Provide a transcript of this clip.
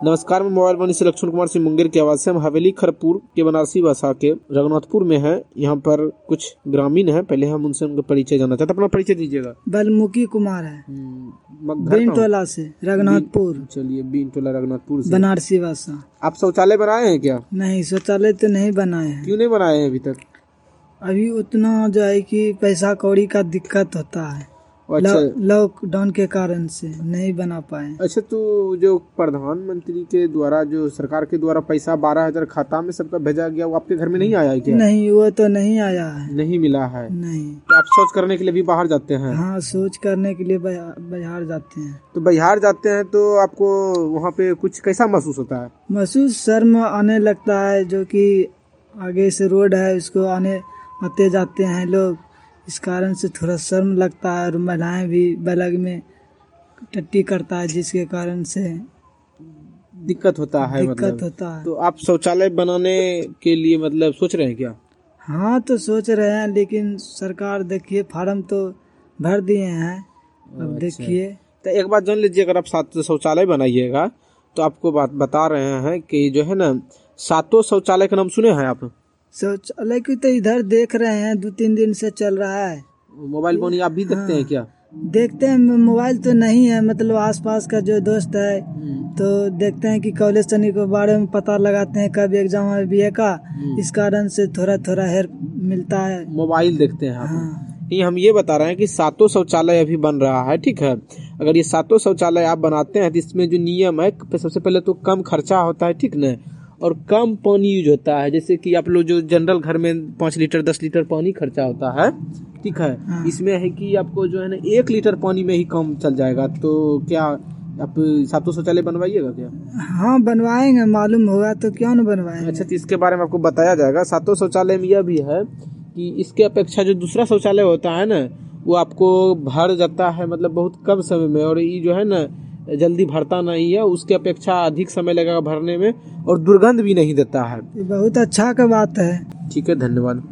नमस्कार, मैं मोबाइल वाणी से लक्ष्मण कुमार सिंह मुंगेर की आवाज़ से। हम हवेली खरपुर के बनारसी भाषा के रघुनाथपुर में हैं। यहाँ पर कुछ ग्रामीण हैं, पहले हम उनसे उनका परिचय जानना चाहते हैं। अपना परिचय दीजिएगा। बलमुखी कुमार है, बीनटोला से, रघुनाथपुर। चलिए, बीनटोला रघुनाथपुर से, बनारसी भाषा। आप शौचालय बनाए हैं क्या? नहीं, शौचालय तो नहीं बनाए हैं। क्यों नहीं बनाए हैं अभी तक? अभी उतना जो है कि पैसा कौड़ी का दिक्कत होता है। अच्छा, लॉकडाउन के कारण से नहीं बना पाए। अच्छा, तो जो प्रधानमंत्री के द्वारा, जो सरकार के द्वारा पैसा 12,000 खाता में सबका भेजा गया, वो आपके घर में नहीं आया है क्या? नहीं, वो तो नहीं आया है। नहीं मिला है? नहीं। तो आप शौच करने के लिए भी बाहर जाते हैं? हाँ, शौच करने के लिए बिहार जाते हैं। तो बिहार जाते हैं तो आपको वहाँ पे कुछ कैसा महसूस होता है? महसूस शर्म आने लगता है, जो कि आगे से रोड है, उसको आते जाते हैं लोग, इस कारण से थोड़ा शर्म लगता है। और महिलाएं भी बलग में टट्टी करता है, जिसके कारण से दिक्कत होता है। दिक्कत होता है। तो आप शौचालय बनाने के लिए मतलब सोच रहे हैं क्या? हाँ, तो सोच रहे हैं, लेकिन सरकार देखिए फार्म तो भर दिए हैं। अब देखिए, तो एक बात जान लीजिए, अगर आप शौचालय बनाइएगा तो आपको बात बता रहे हैं कि जो है ना, 7 शौचालय का नाम सुने हैं आप? शौचालय की तो इधर देख रहे हैं, 2-3 दिन से चल रहा है। मोबाइल फोन आप भी देखते हैं क्या? देखते हैं, मोबाइल तो नहीं है, मतलब आसपास का जो दोस्त है तो देखते हैं कि कॉलेज सनी के बारे में पता लगाते हैं, कब एग्जाम है बीए का, इस कारण से थोड़ा थोड़ा हेल्प मिलता है। मोबाइल देखते हैं आप? हाँ। ये हम ये बता रहे हैं कि 7 शौचालय अभी बन रहा है, ठीक है। अगर ये 7 शौचालय आप बनाते हैं तो इसमें जो नियम है, सबसे पहले तो कम खर्चा होता है, ठीक न, और कम पानी यूज होता है। जैसे कि आप लोग जो जनरल घर में 5 लीटर 10 लीटर पानी खर्चा होता है, ठीक है। हाँ। इसमें है कि आपको जो है ना 1 लीटर पानी में ही काम चल जाएगा। तो क्या आप 7 शौचालय बनवाइएगा क्या? हाँ, बनवाएंगे, मालूम होगा तो क्यों न बनवाएंगे। अच्छा, तो इसके बारे में आपको बताया जाएगा। 7 शौचालय में यह भी है कि इसके अपेक्षा जो दूसरा शौचालय होता है ना, वो आपको भर जाता है, मतलब बहुत कम समय में, और ये जो है ना जल्दी भरता नहीं है, उसके अपेक्षा अधिक समय लगेगा भरने में, और दुर्गंध भी नहीं देता है। बहुत अच्छा का बात है। ठीक है, धन्यवाद।